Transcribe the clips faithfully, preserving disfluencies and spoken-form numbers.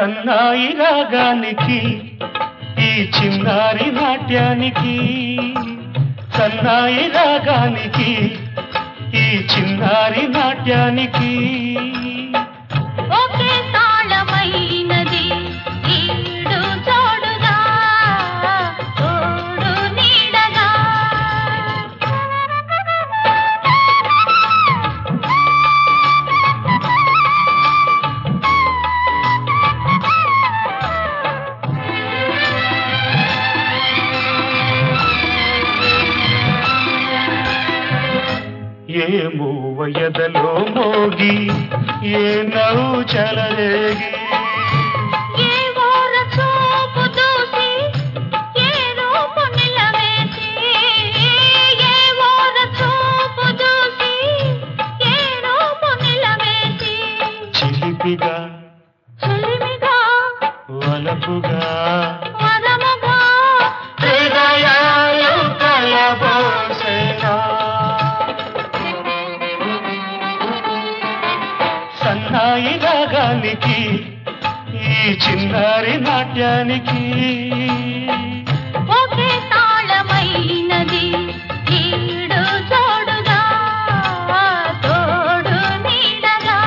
సన్నాయి రాగానికి ఈ చిన్నారి నాట్యానికి సన్నాయి రాగానికి ఈ చిన్నారి నాట్యానికి ఒకే తాళమైనది ఈడు తోడుగా తోడు నీడగా ఏ మూవయదలో మోగి ఏ నవ్వు చలరేగి ఏ ఓర చూపు దూసి ఏ రూపు నిలవేసి ఏ ఓర చూపు దూసి ఏ రూపు నిలవేసి చిలిపిగా చెలిమిగా వలపుగా వరముగా హృదయాలు కలబోసెనా సన్నాయి రాగానికి ఈ చిన్నారి నాట్యానికి ఒకే తాళమైనది ఈడు తోడుగా తోడు నీడగా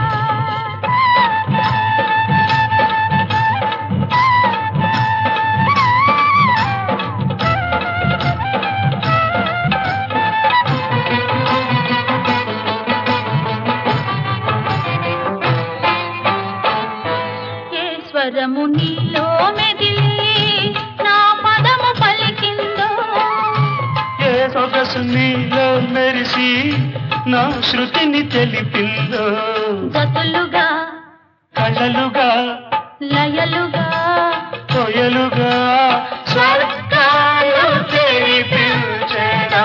స్వరము నీలో మెదిలి నా పదము పలికిందో ఏ సొగసు నీలో మెరిసి నా శృతిని తెలిపిందో జతులుగా కళలుగా లయలుగా కొయలుగా స్వర్గాలు తెరిపించెనా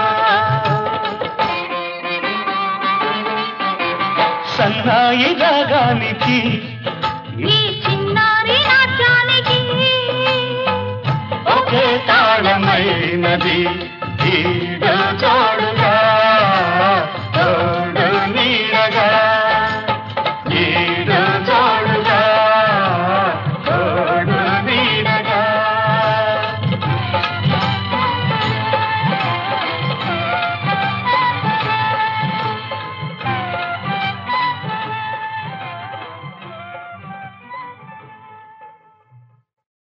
సన్నాయి రాగానికి ఈ చిన్నారి నాట్యానికి ఒకే తాళమైనది ఈడ